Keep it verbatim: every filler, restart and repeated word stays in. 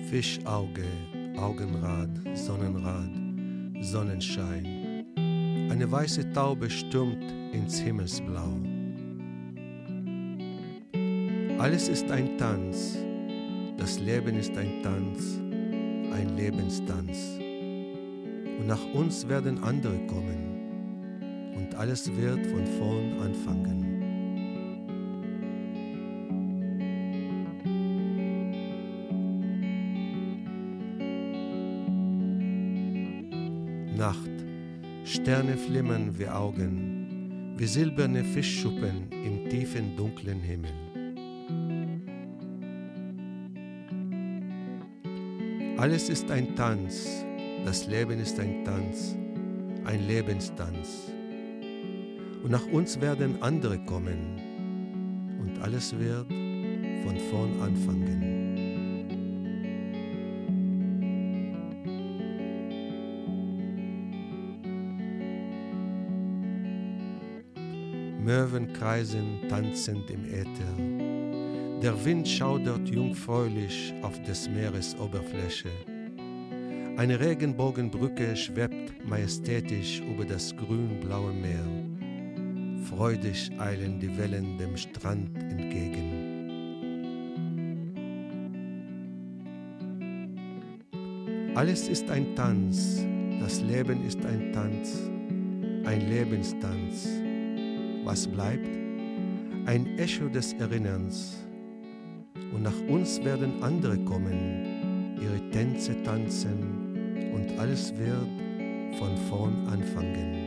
Fischauge, Augenrad, Sonnenrad, Sonnenschein. Eine weiße Taube stürmt ins Himmelsblau. Alles ist ein Tanz, das Leben ist ein Tanz, ein Lebenstanz. Und nach uns werden andere kommen und alles wird von vorn anfangen. Nacht, Sterne flimmern wie Augen, wie silberne Fischschuppen im tiefen, dunklen Himmel. Alles ist ein Tanz, das Leben ist ein Tanz, ein Lebenstanz. Und nach uns werden andere kommen und alles wird von vorn anfangen. Möwen kreisen tanzend im Äther. Der Wind schaudert jungfräulich auf des Meeres Oberfläche. Eine Regenbogenbrücke schwebt majestätisch über das grün-blaue Meer. Freudig eilen die Wellen dem Strand entgegen. Alles ist ein Tanz, das Leben ist ein Tanz, ein Lebenstanz. Was bleibt? Ein Echo des Erinnerns. Und nach uns werden andere kommen, ihre Tänze tanzen und alles wird von vorn anfangen.